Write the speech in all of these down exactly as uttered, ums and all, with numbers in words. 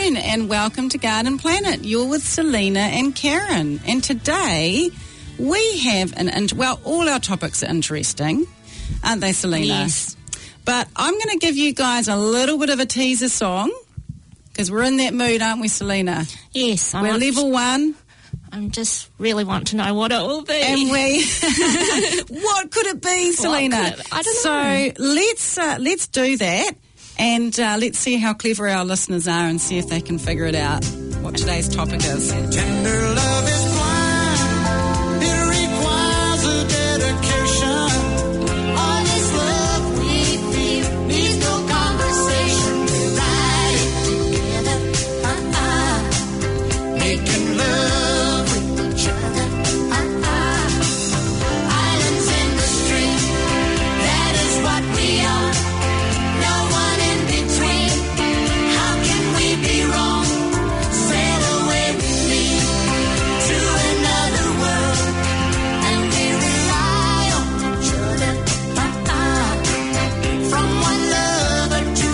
afternoon and welcome to Garden Planet. You're with Selena and Karen, and today we have an int- well, all our topics are interesting, aren't they, Selena? Yes. But I'm going to give you guys a little bit of a teaser song because we're in that mood, aren't we, Selena? Yes. I We're want, level one. I just really want to know what it will be. And we, what could it be, Selena? Could it, I don't so know. So let's uh, let's do that, and uh, let's see how clever our listeners are, and see if they can figure it out. What today's topic is. Tender love is blind. It requires a dedication. Honest love we feel needs no conversation. We ride it together, uh-uh. Making love with each other, uh-uh. Islands in the stream, that is what we are. No one in between. How can we be wrong? Sail away with me to another world, and we rely on each other, uh-uh. From one lover to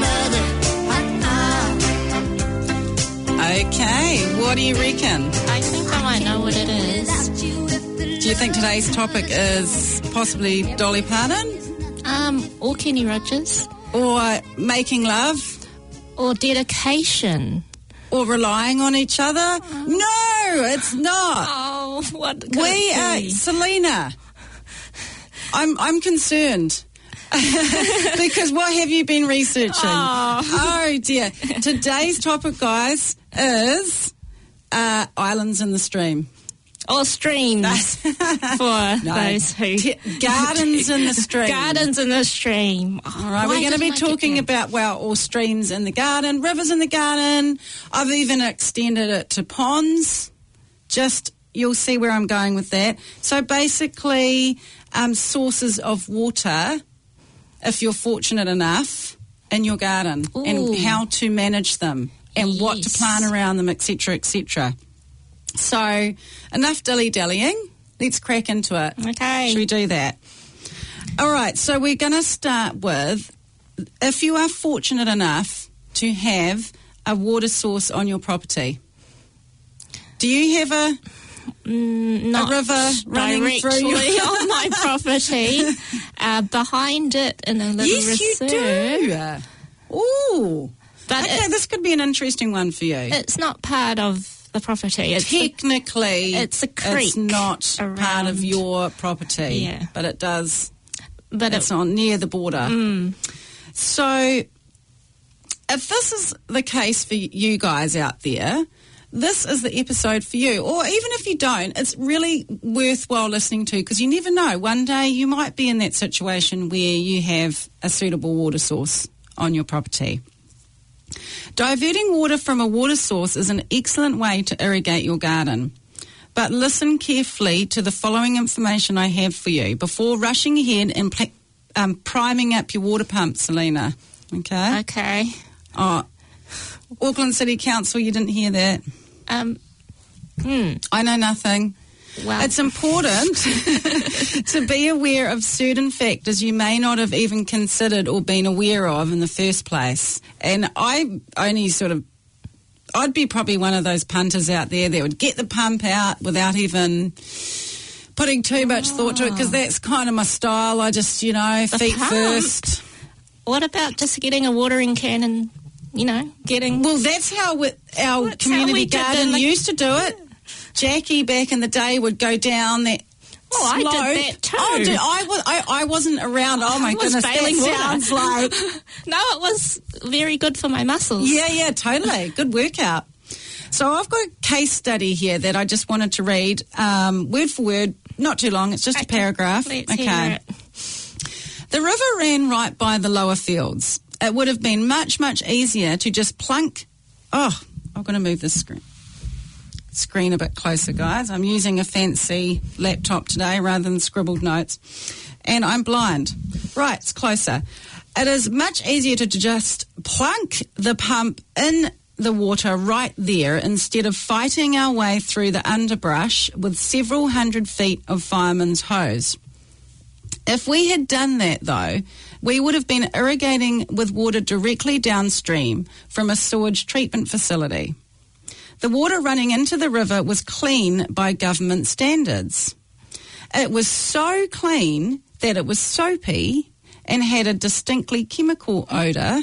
another, uh-uh. Okay, what do you reckon? I think I might know what it is. Do you think today's topic is possibly Dolly Parton, Um, or Kenny Rogers. or making love, Or dedication. or relying on each other? No, it's not. Oh, what could We it are, be? Selena. I'm I'm concerned because what have you been researching? Oh. Oh, dear! Today's topic, guys, is uh, islands in the stream. Or streams for those who... T- gardens in the stream. Gardens in the stream. Oh, All right, why we're going to didn't be I get talking that? about, well, all streams in the garden, rivers in the garden. I've even extended it to ponds. Just, you'll see where I'm going with that. So basically, um, sources of water, if you're fortunate enough, in your garden, Ooh. and how to manage them, and what to Yes. plant around them, et cetera, et cetera. So, enough dilly-dallying. Let's crack into it. Okay. Should we do that? All right, so we're going to start with, if you are fortunate enough to have a water source on your property, do you have a, Mm, not river running directly through your- on my property. Uh, behind it in a little yes, reserve. you do. Ooh. But Okay, it- this could be an interesting one for you. It's not part of the property. It's the- Technically, it's a creek it's not part around. of your property, Yeah. but it does. but It's it, on near the border. mm, So, if this is the case for you guys out there, this is the episode for you. Or even if you don't, it's really worthwhile listening to, because you never know. One day you might be in that situation where you have a suitable water source on your property. Diverting water from a water source is an excellent way to irrigate your garden. But listen carefully to the following information I have for you before rushing ahead and pl- um, priming up your water pump, Selena. Okay? okay. Oh, Auckland City Council, you didn't hear that. Um, hmm. I know nothing. Well, It's important to be aware of certain factors you may not have even considered or been aware of in the first place. And I only sort of, I'd be probably one of those punters out there that would get the pump out without even putting too much thought to it, because that's kind of my style. I just, you know, The feet pump? first. what about just getting a watering can and, you know, getting... Well, that's how we, our That's how community we did garden in the- used to do it. Jackie back in the day would go down that Oh, I did slope. that too. Oh, did, I, was, I, I wasn't around. Oh, my I was goodness, bailing that water. sounds like... No, it was very good for my muscles. Yeah, yeah, totally. Good workout. So I've got a case study here that I just wanted to read, um, word for word, not too long. It's just a Okay, paragraph. Let's okay. hear it. The river ran right by the lower fields. It would have been much, much easier to just plunk... Oh, I'm going to move this screen. Screen a bit closer, guys. I'm using a fancy laptop today rather than scribbled notes. And I'm blind. Right, it's closer. It is much easier to just plunk the pump in the water right there instead of fighting our way through the underbrush with several hundred feet of fireman's hose. If we had done that, though, we would have been irrigating with water directly downstream from a sewage treatment facility. The water running into the river was clean by government standards. It was so clean that it was soapy and had a distinctly chemical odour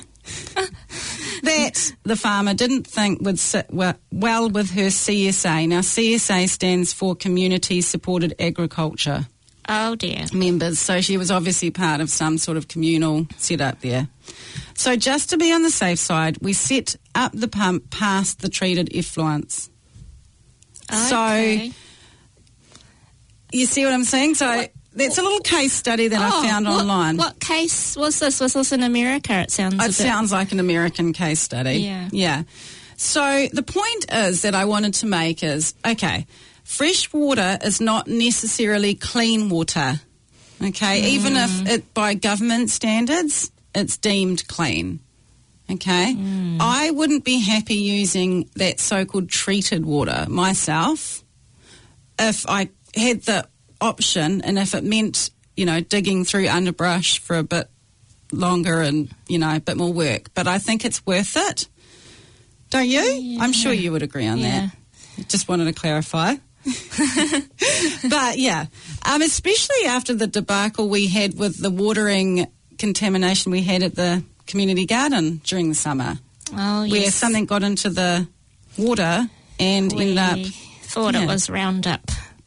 that the farmer didn't think would sit well with her C S A. Now, C S A stands for Community Supported Agriculture. Oh, dear. Members. So she was obviously part of some sort of communal setup there. So just to be on the safe side, we set up the pump past the treated effluents. Okay. So you see what I'm saying? So What? that's a little case study that Oh, I found what, online. What case was this? Was this in America? It sounds a It bit... sounds like an American case study. Yeah. Yeah. So the point is that I wanted to make is, okay, fresh water is not necessarily clean water, okay? Mm. Even if it, by government standards, it's deemed clean, okay? Mm. I wouldn't be happy using that so-called treated water myself if I had the option and if it meant, you know, digging through underbrush for a bit longer and, you know, a bit more work. But I think it's worth it. Don't you? Yeah. I'm sure you would agree on Yeah. that. Just wanted to clarify. But, yeah, um, especially after the debacle we had with the watering contamination we had at the community garden during the summer, Oh, where yes. something got into the water and we ended up... thought yeah. it was Roundup.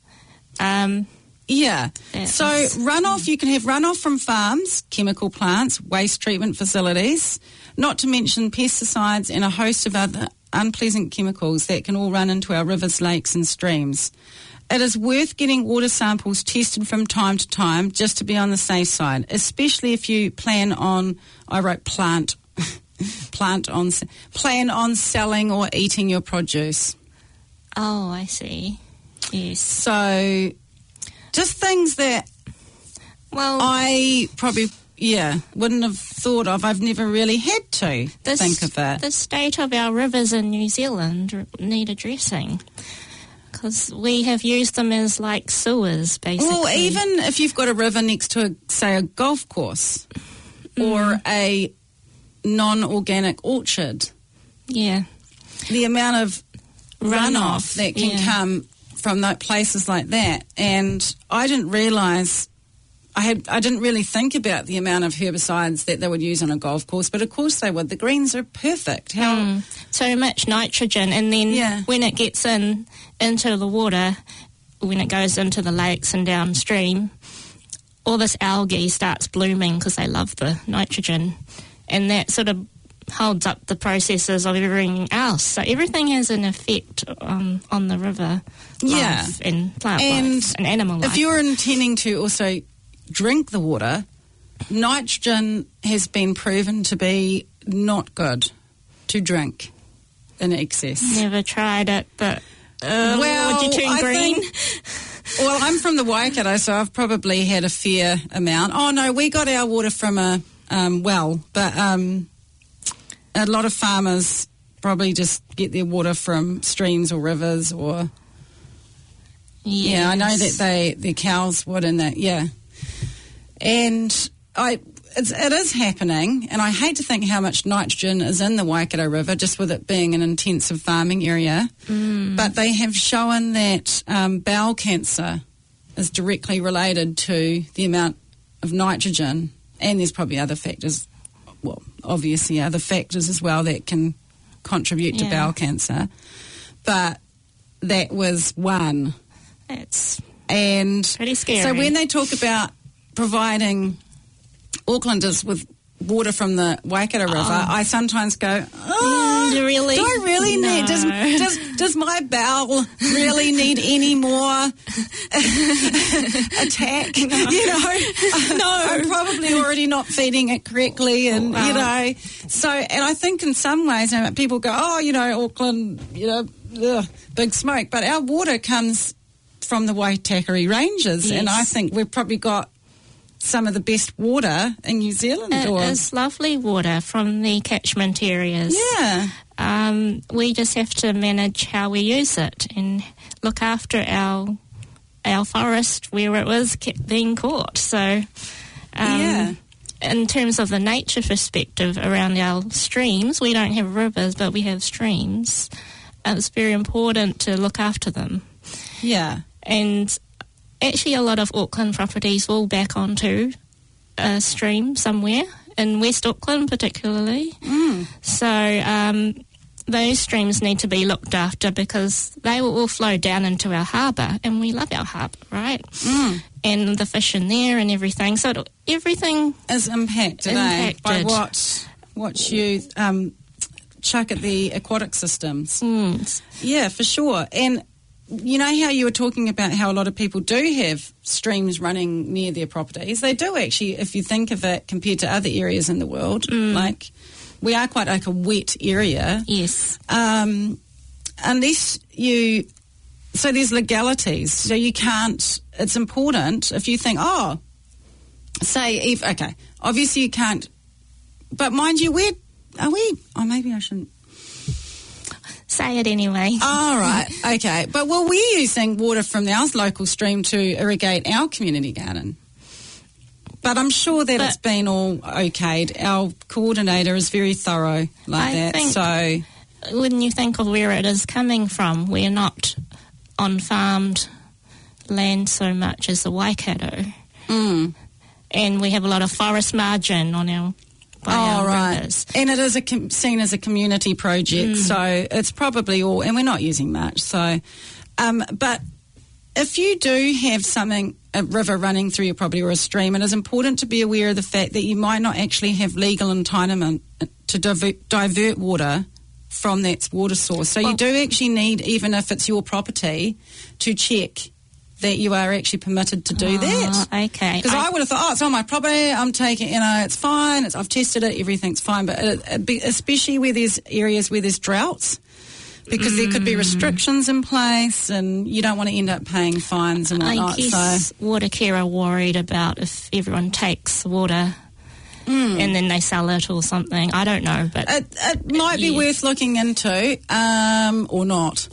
Um, Yeah. That So was- runoff, you can have runoff from farms, chemical plants, waste treatment facilities, not to mention pesticides and a host of other unpleasant chemicals that can all run into our rivers, lakes and streams. It is worth getting water samples tested from time to time just to be on the safe side, especially if you plan on, I wrote plant, plant on, plan on selling or eating your produce. oh, I see. Yes. So just things that Well, I probably, yeah, wouldn't have thought of. I've never really had to this, think of that. the state of our rivers in New Zealand r- need addressing because we have used them as like sewers, basically. Well, even if you've got a river next to, a, say, a golf course or a non-organic orchard, Yeah. the amount of runoff, Runoff, that can yeah. come from that places like that. And I didn't realise, I had, I didn't really think about the amount of herbicides that they would use on a golf course, but of course they would. The greens are perfect. How? Mm. So much nitrogen, and then Yeah. when it gets in into the water, when it goes into the lakes and downstream, all this algae starts blooming because they love the nitrogen, and that sort of holds up the processes of everything else. So everything has an effect on, on the river Yeah. life and plant And life and animal life. If you're intending to also drink the water, nitrogen has been proven to be not good to drink in excess. Never tried it, but uh, Well, would you turn I green? think- Well, I'm from the Waikato, so I've probably had a fair amount. Oh, no, we got our water from a um, well, but um, a lot of farmers probably just get their water from streams or rivers or... Yeah, I know that Yes. they their cows would and that, yeah. And I, it's, it is happening, and I hate to think how much nitrogen is in the Waikato River, just with it being an intensive farming area. Mm. But they have shown that um, bowel cancer is directly related to the amount of nitrogen, and there's probably other factors, well, obviously other factors as well that can contribute to Yeah. bowel cancer. But that was one. It's And pretty scary. so when they talk about providing Aucklanders with water from the Waikato River, I sometimes go, oh, Mm, really? do I really No. need, does, does, does my bowel really need any more attack? You know, no. I'm probably already not feeding it correctly, and, Wow. you know, so, and I think in some ways, you know, people go, oh, you know, Auckland, you know, ugh, big smoke, but our water comes from the Waitakere Ranges, and Yes. I think we've probably got some of the best water in New Zealand. It or, is lovely water from the catchment areas. yeah, Um, we just have to manage how we use it and look after our our forest where it was kept being caught. So, um, Yeah. in terms of the nature perspective around our streams, we don't have rivers, but we have streams. Uh, it's very important to look after them. Yeah. And actually a lot of Auckland properties will back onto a stream somewhere, in West Auckland particularly. Mm. So um, those streams need to be looked after because they will all flow down into our harbour, and we love our harbour, right? Mm. And the fish in there and everything. So it, everything is impacted, impacted. Eh, by what, what you um, chuck at the aquatic systems. Mm. Yeah, for sure. And you know how you were talking about how a lot of people do have streams running near their properties? They do actually, if you think of it compared to other areas in the world. Mm. Like, we are quite like a wet area. Yes. Um, unless you... So there's legalities. So you can't... It's important if you think, oh, say, if... Okay, obviously you can't... But mind you, where... Are we... Oh, maybe I shouldn't... Say it anyway. All right, okay. But, well, we're using water from our local stream to irrigate our community garden. But I'm sure that But it's been all okayed. Our coordinator is very thorough like I that. think So when you think of where it is coming from, we're not on farmed land so much as the Waikato. Mm. And we have a lot of forest margin on our by Oh, our right. rivers. And it is a com- seen as a community project, Mm. so it's probably all, and we're not using much. So, um, but if you do have something, a river running through your property or a stream, it is important to be aware of the fact that you might not actually have legal entitlement to divert, divert water from that water source. So Well, you do actually need, even if it's your property, to check that you are actually permitted to do that. Oh, okay. Because I, I would have thought, oh, it's on my property, I'm taking, you know, it's fine, it's, I've tested it, everything's fine. But it, it be, especially where there's areas where there's droughts, because mm. there could be restrictions in place and you don't want to end up paying fines and whatnot. I guess so. water care are worried about if everyone takes water Mm. and then they sell it or something. I don't know, but It, it might be yeah. worth looking into, um, or not.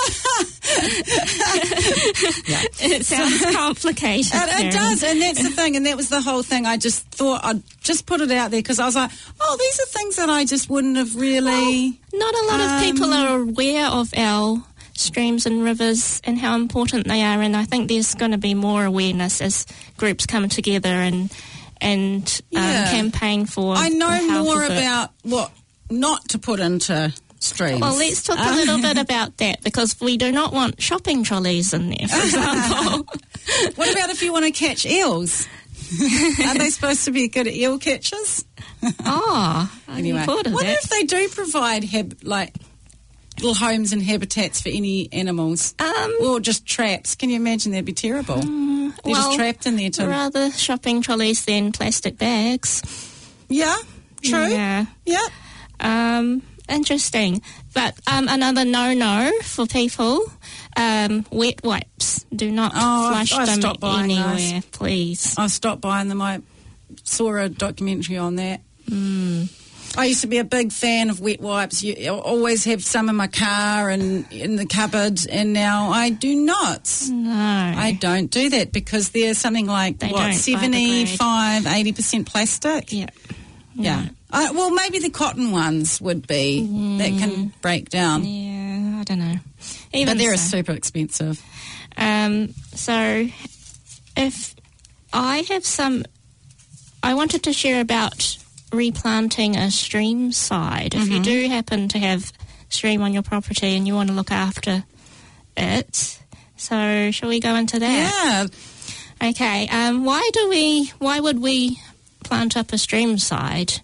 it sounds complicated. It, it Karen. does, and that's the thing, and that was the whole thing. I just thought I'd just put it out there because I was like, oh, these are things that I just wouldn't have really... Not a lot of people Um, are aware of our streams and rivers and how important they are, and I think there's going to be more awareness as groups come together and and um, Yeah. campaign for I the know health more of it. about what not to put into streams. Well, let's talk a Uh, little bit about that, because we do not want shopping trolleys in there, for example. What about if you want to catch eels? Are they supposed to be good eel catchers? Oh, I Anyway, hadn't thought of wonder that. if they do provide hab- like little homes and habitats for any animals, Um, or just traps. Can you imagine? That'd be terrible. They're well, just trapped in there. To rather shopping trolleys than plastic bags. yeah, true. Yeah. Yeah. Um, interesting. But um, another no-no for people, um, wet wipes. Do not Oh, I've- flush I've them stopped buying anywhere, please. I stopped buying them. I saw a documentary on that. Mm. I used to be a big fan of wet wipes. You I always have some in my car and in the cupboard, and now I do not. No. I don't do that because there's something like, They what, don't seventy-five, eighty percent plastic? Yeah. Yeah. No. Uh, well, maybe the cotton ones would be, that can break down. Yeah, I don't know. Even But they're so. super expensive. Um, so, if I have some, I wanted to share about replanting a stream side. If you do happen to have stream on your property and you want to look after it, so shall we go into that? Yeah. Okay. Um, why do we? Why would we plant up a stream side?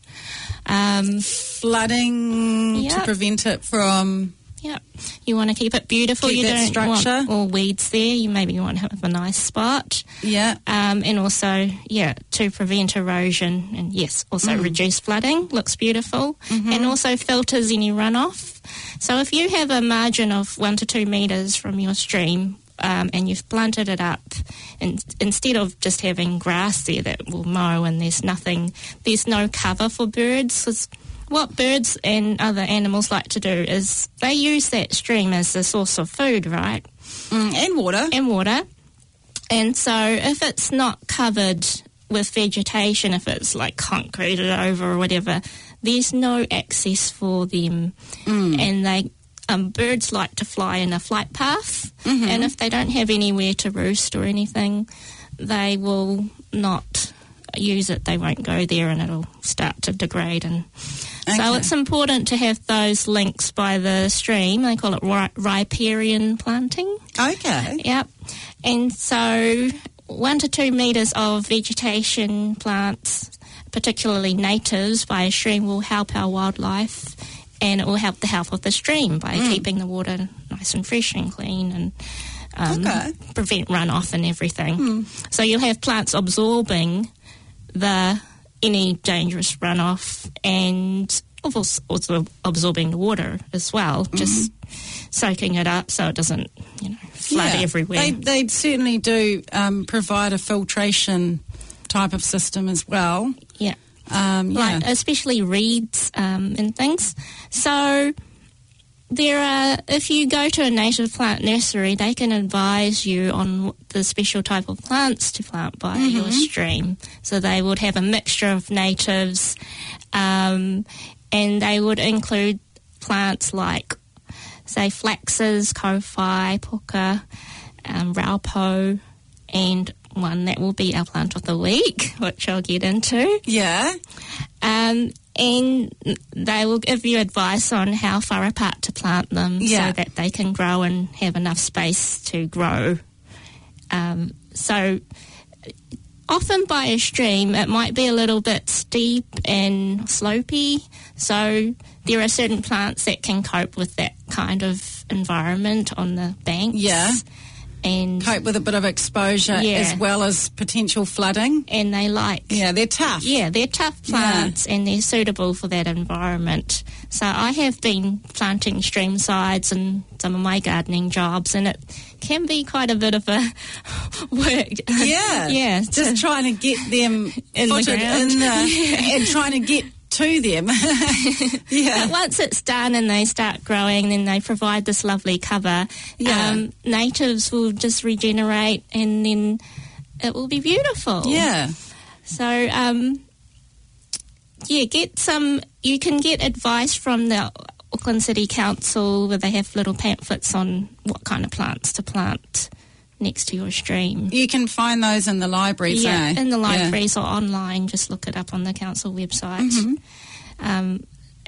Um, Flooding to Yep. prevent it from... Yeah, you want to keep it beautiful. Keep you that don't structure. want all weeds there. You maybe want to have a nice spot, Yeah. um, and also, yeah, to prevent erosion and yes, also Mm. reduce flooding. Looks beautiful, Mm-hmm. and also filters any runoff. So if you have a margin of one to two meters from your stream, um, and you've planted it up, and instead of just having grass there that will mow and there's nothing, there's no cover for birds. 'Cause what birds and other animals like to do is they use that stream as a source of food, right? Mm, and water. And water. And so if it's not covered with vegetation, if it's like concreted over or whatever, there's no access for them, Mm. and they um, birds like to fly in a flight path, Mhm. and if they don't have anywhere to roost or anything, they will not use it. They won't go there, and it'll start to degrade. And so Okay. it's important to have those links by the stream. They call it ri- riparian planting. Okay. Yep. And so one to two metres of vegetation plants, particularly natives, by a stream will help our wildlife, and it will help the health of the stream by Mm. keeping the water nice and fresh and clean, and um, Okay. prevent runoff and everything. Mm. So you'll have plants absorbing the any dangerous runoff, and also also absorbing the water as well, just soaking it up so it doesn't, you know, flood Yeah. everywhere. They, they certainly do um, provide a filtration type of system as well. yeah. Um, yeah. Like especially reeds um, and things. So there are, if you go to a native plant nursery, they can advise you on the special type of plants to plant by your stream. So they would have a mixture of natives, um, and they would include plants like, say, flaxes, kofi, puka, um, raupo, and one that will be our plant of the week, which I'll get into. Yeah. Um, and they will give you advice on how far apart to plant them Yeah. so that they can grow and have enough space to grow. Um, so often by a stream it might be a little bit steep and slopey, so there are certain plants that can cope with that kind of environment on the banks. Yeah. And Cope with a bit of exposure Yeah. as well as potential flooding. and they like Yeah, they're tough. Yeah, they're tough plants and they're suitable for that environment. So I have been planting stream sides in some of my gardening jobs, and it can be quite a bit of a work. Yeah. yeah. Just trying to get them In the footed ground. in the, and trying to get to them. yeah. But once it's done and they start growing, then they provide this lovely cover. Yeah. Um, natives will just regenerate, and then it will be beautiful. Yeah. So, um, yeah, get some. You can get advice from the Auckland City Council, where they have little pamphlets on what kind of plants to plant next to your stream. You can find those in the libraries, Yeah, eh? in the Yeah. libraries or online. Just look it up on the council website. Mm-hmm. Um,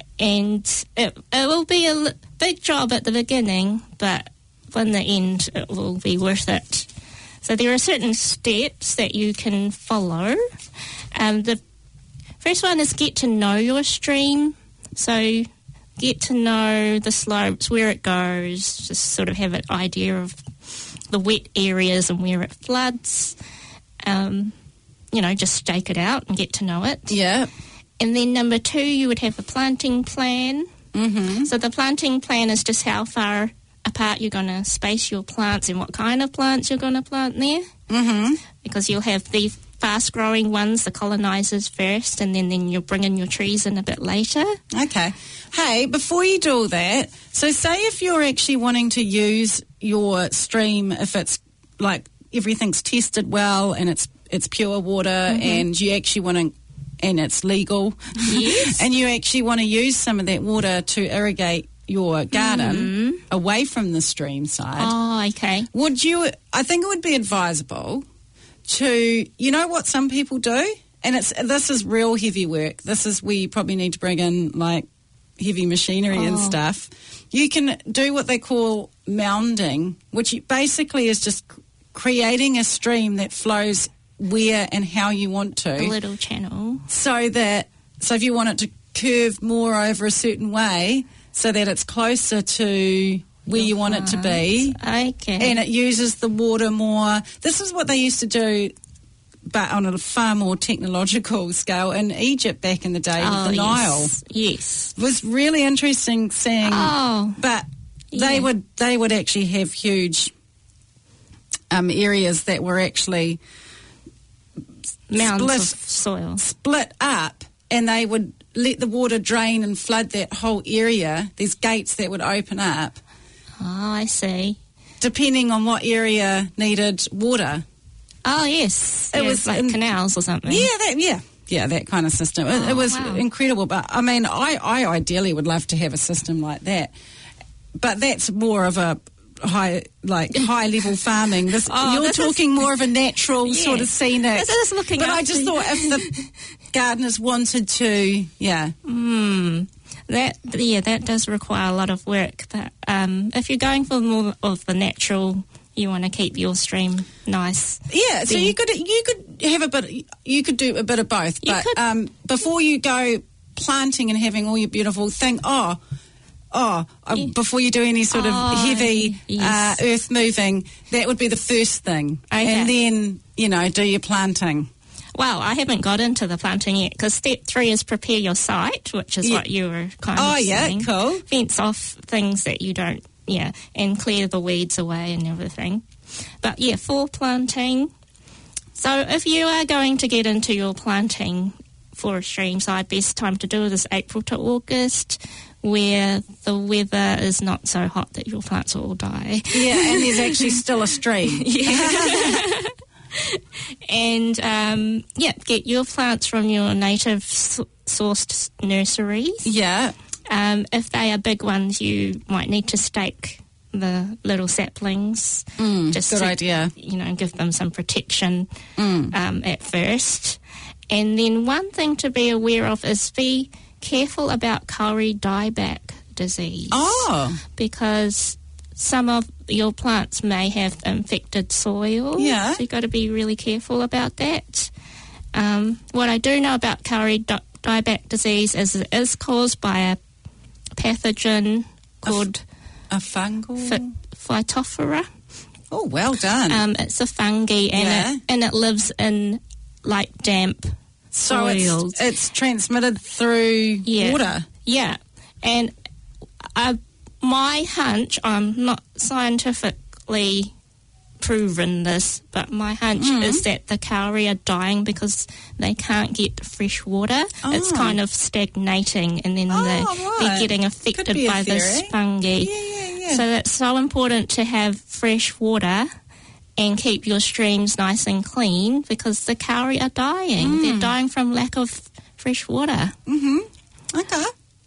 and it, it will be a l- big job at the beginning, but in the end, it will be worth it. So there are certain steps that you can follow. Um, the first one is get to know your stream. So get to know the slopes, where it goes, just sort of have an idea of the wet areas and where it floods. Um, you know, just stake it out and get to know it. Yeah. And then number two, you would have a planting plan. Mm-hmm. So the planting plan is just how far apart you're going to space your plants and what kind of plants you're going to plant there. Mm-hmm. Because you'll have the fast-growing ones, the colonisers first, and then, then you'll bring in your trees in a bit later. Okay. Hey, before you do all that, so say if you're actually wanting to use your stream, if it's like everything's tested well and it's it's pure water and you actually want to, and it's legal, Yes. and you actually want to use some of that water to irrigate your garden away from the stream side, Oh, okay. would you, I think it would be advisable to, you know what some people do? And it's this is real heavy work. This is where you probably need to bring in like heavy machinery and Oh. stuff. You can do what they call mounding, which basically is just c- creating a stream that flows where and how you want to. A little channel. So that, so if you want it to curve more over a certain way, so that it's closer to where you want it to be, Okay. and it uses the water more. This is what they used to do, but on a far more technological scale in Egypt back in the day oh, with the Nile. yes. Yes. It was really interesting seeing, Oh, but they yeah. would they would actually have huge um, areas that were actually mounds split- of soil. split up, and they would let the water drain and flood that whole area. There's gates that would open up Oh, I see. depending on what area needed water. Oh, yes. It Yeah, was like in- canals or something. Yeah, that, yeah. Yeah, that kind of system. It, Oh, it was wow. incredible. But, I mean, I, I ideally would love to have a system like that. But that's more of a high, like, high-level farming. This, Oh, you're this is- talking more of a natural Yeah. sort of scenic. This is looking But I after just you. thought if the gardeners wanted to, yeah. Mm, that yeah, that does require a lot of work. But um, if you're going for more of the natural, you want to keep your stream nice. Yeah, so Then- you could you could have a bit. You could do a bit of both, You but could. um, before you go planting and having all your beautiful thing, oh, oh, uh, Yeah. before you do any sort of Oh, heavy yes. uh, earth moving, that would be the first thing, Okay. and then you know do your planting. Well, I haven't got into the planting yet because step three is prepare your site, which is Yeah. what you were kind Oh of yeah, saying. cool. Fence off things that you don't, yeah, and clear the weeds away and everything. But yeah, for planting. So if you are going to get into your planting for a stream side, best time to do it is April to August, where the weather is not so hot that your plants will all die. Yeah, and there's actually still a stream. And um, yeah, get your plants from your native s- sourced nurseries. Yeah, Um, if they are big ones, you might need to stake the little saplings. mm, just good to, idea. You know, give them some protection Mm. um, at first. And then one thing to be aware of is be careful about Kauri dieback disease. Oh, Because some of your plants may have infected soil. Yeah. So you've got to be really careful about that. Um, what I do know about Kauri di- dieback disease is it is caused by a pathogen called a fungal. phy- Phytophthora. Oh, well done. Um, it's a fungi and, Yeah. it, and it lives in like damp so soils. it's, it's transmitted through Yeah. water. Yeah, and uh, my hunch, I'm not scientifically proven this, but my hunch Mm. is that the kauri are dying because they can't get fresh water. It's Oh. kind of stagnating, and then Oh, they, right. they're getting Could affected be a by this theory. fungi. Yeah, yeah, yeah. So it's so important to have fresh water and keep your streams nice and clean because the kauri are dying. Mm. They're dying from lack of fresh water. Mm-hmm. Okay.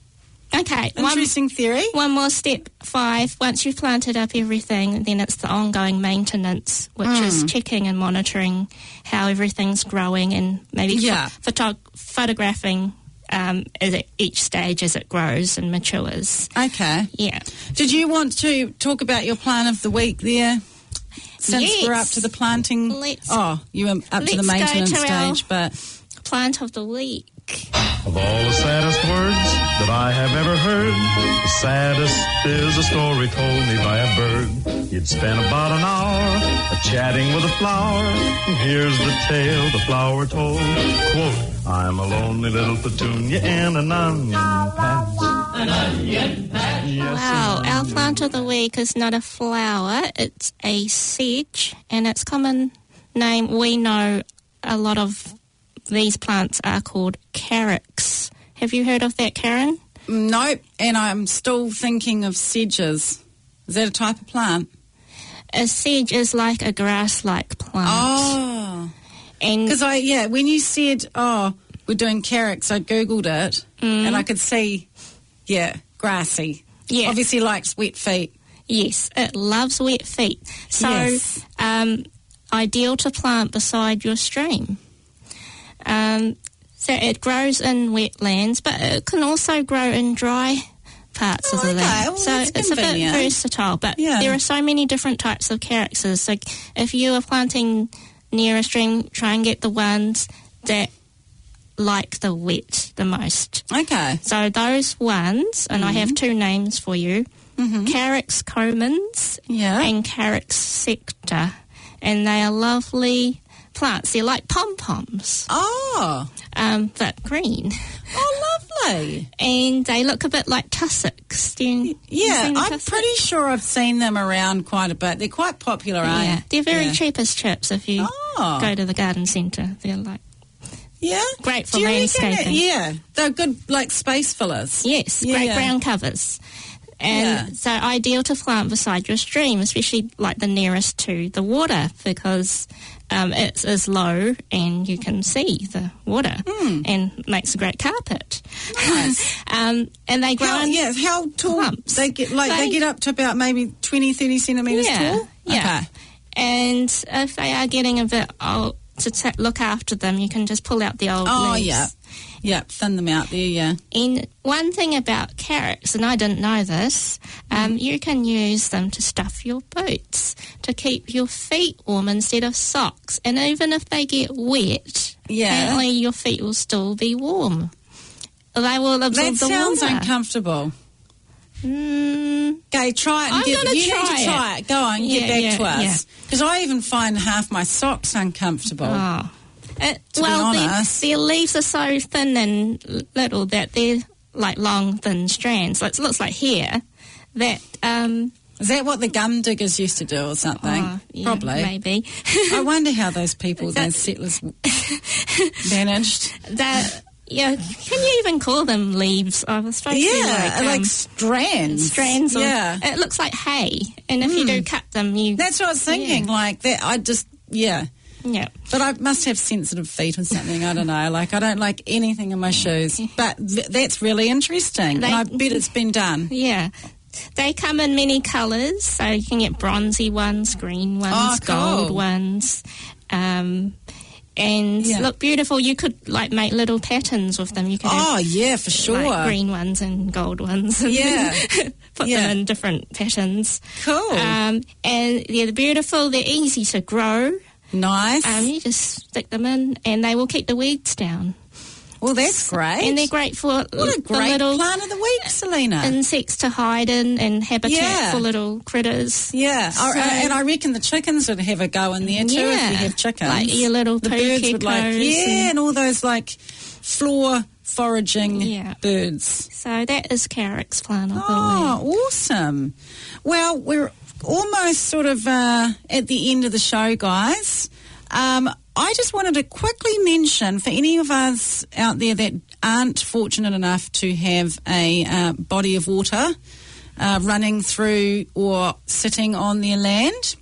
Okay, one, Interesting theory. one more step, five. Once you've planted up everything, then it's the ongoing maintenance, which is Mm. checking and monitoring how everything's growing and maybe Yeah. pho- photo- photographing um, as it, each stage as it grows and matures. Okay. Yeah. Did you want to talk about your plan of the week there? Since Yes. we're up to the planting. Let's- oh, you were up to the let's go maintenance to our- stage, but Plant of the week. Of all the saddest words that I have ever heard, the saddest is a story told me by a bird. He'd spent about an hour a-chatting with a flower, and here's the tale the flower told. Quote, I'm a lonely little petunia in an onion patch. An onion patch. Yes, Wow, an our onion plant of the week is not a flower, it's a sedge, and its common name, we know a lot of these plants are called carex. Have you heard of that, Karen? nope. And I'm still thinking of sedges. Is that a type of plant? A sedge is like a grass-like plant. Oh. and Because I, yeah, when you said, oh, we're doing carex, I Googled it and I could see, yeah, grassy. Yeah. Obviously likes wet feet. yes, it loves wet feet. So, Yes. um, ideal to plant beside your stream. Um, so it grows in wetlands, but it can also grow in dry parts Oh, of the okay. land. Well, so that's it's a bit convenient. versatile. But Yeah. there are so many different types of carexes. So if you are planting near a stream, try and get the ones that like the wet the most. Okay. So those ones, and I have two names for you, Mm-hmm. Carex communs Yeah. and Carex sector. And they are lovely plants. They're like pom-poms, Oh. um, but green. Oh, lovely. And they look a bit like tussocks. Do you, you Yeah, seen the I'm tussock? pretty sure I've seen them around quite a bit. They're quite popular, aren't Yeah, they're very yeah. cheap as chips if you Oh. go to the garden centre. They're like, Yeah? Great for Do you reckon landscaping. that- yeah. They're good, like, space fillers. yes, Yeah, great yeah. ground covers. And Yeah. so ideal to plant beside your stream, especially like the nearest to the water, because um, it is low and you can see the water and makes a great carpet. Nice. um, and they grow How, in yeah, how tall? clumps. They get like they, They- get up to about maybe twenty, thirty centimetres Yeah, tall? yeah. Okay. And if they are getting a bit old, to ta look after them, you can just pull out the old Oh, leaves. yeah. Yeah, thin them out there, yeah. And one thing about carrots, and I didn't know this, um, you can use them to stuff your boots to keep your feet warm instead of socks. And even if they get wet, Yeah. apparently your feet will still be warm. They will absorb That the sounds water. uncomfortable. Mm, Okay, try it and I'm get, gonna you try need to try it. Go on, Yeah, get back yeah, to us. yeah. Because I even find half my socks uncomfortable. oh. It, To be well, their, honest. their leaves are so thin and little that they're like long, thin strands. Like, it looks like hair. That um, Is that what the gum diggers used to do or something? oh, yeah, Probably. maybe. I wonder how those people, those settlers, managed. that yeah, can you even call them leaves? I was supposed to be Yeah, like, like, um, strands. strands. Of, Yeah. it looks like hay, and if you do cut them, you That's what I was thinking. Yeah. Like that, I just, yeah. yeah. But I must have sensitive feet or something. I don't know. Like, I don't like anything in my shoes. But th- that's really interesting. They- and I bet it's been done. Yeah. They come in many colours, so you can get bronzy ones, green ones, Oh, cool. gold ones, um, and Yeah. look beautiful. You could like make little patterns with them. You could Oh, have yeah, for sure. like green ones and gold ones. And Yeah. put Yeah. them in different patterns. Cool. Um, and yeah, they're beautiful. They're easy to grow. Nice. Um, you just stick them in, and they will keep the weeds down. well, that's great. And they're great for what a the great little plant of the week, Selena. insects to hide in and habitat Yeah. for little critters. Yeah, I- So- and I reckon the chickens would have a go in there too if Yeah. you have chickens. Like your little the birds would like, poo-keepers yeah, and- and all those like floor foraging Yeah. birds. So that is Carrick's plant of the week. Oh, awesome! Well, we're almost sort of uh, at the end of the show, guys. Um, I just wanted to quickly mention for any of us out there that aren't fortunate enough to have a uh, body of water uh, running through or sitting on their land,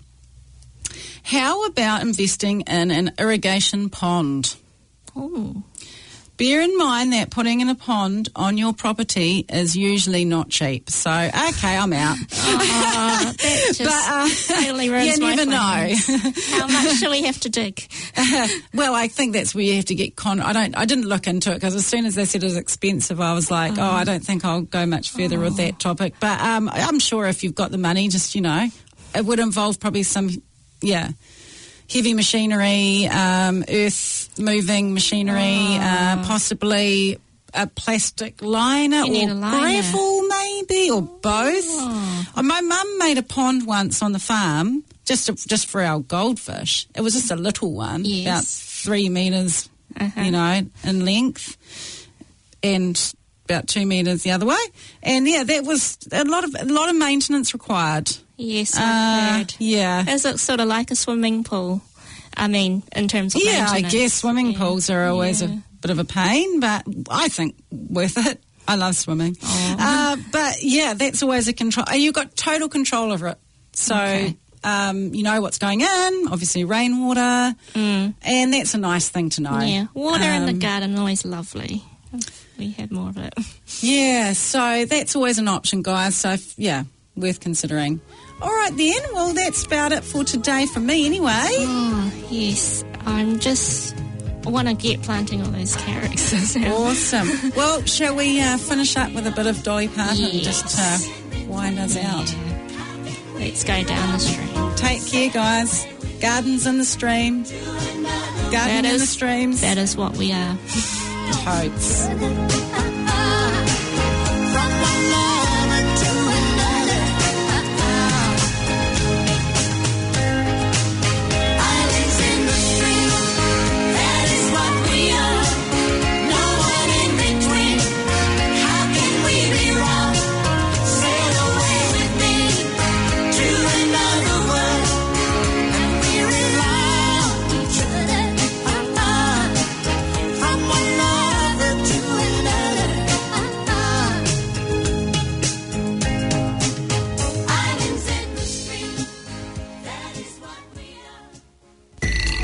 how about investing in an irrigation pond? Oh, Bear in mind that putting in a pond on your property is usually not cheap. So, okay, I'm out. oh that just But, uh, totally ruins you my never plans. know. How much do we have to dig? Well, I think that's where you have to get con. I don't. I didn't look into it because as soon as they said it was expensive, I was like, oh, I don't think I'll go much further with that topic. But um, I'm sure if you've got the money, just you know, it would involve probably some, yeah, heavy machinery, um, earth moving machinery, uh, possibly a plastic liner You or need a liner. gravel maybe or both. Oh. Uh, My mum made a pond once on the farm just to, just for our goldfish. It was just a little one, Yes. about three metres, Uh-huh. you know, in length, and about two metres the other way. And yeah, that was a lot of a lot of maintenance required. Yes, I've Uh, heard. yeah. Is it sort of like a swimming pool? I mean, in terms of Yeah, I maintenance. guess swimming Yeah. pools are always Yeah. a bit of a pain, but I think worth it. I love swimming. Oh. Uh, but yeah, that's always a control. and You've got total control over it. So Okay. um, you know what's going in, obviously rainwater, Mm. and that's a nice thing to know. Yeah, water in the Um, garden always lovely. We had more of it. Yeah, so that's always an option, guys. So, if, yeah, worth considering. All right, then. Well, that's about it for today from me, anyway. Oh, yes. I'm just... I want to get planting all those carrots. Awesome. Well, shall we uh, finish up with a bit of Dolly Parton and Yes. just uh, wind us out? Let's go down the stream. Take care, guys. Gardens in the stream. Garden That in is- the streams. That is what we are. Totes.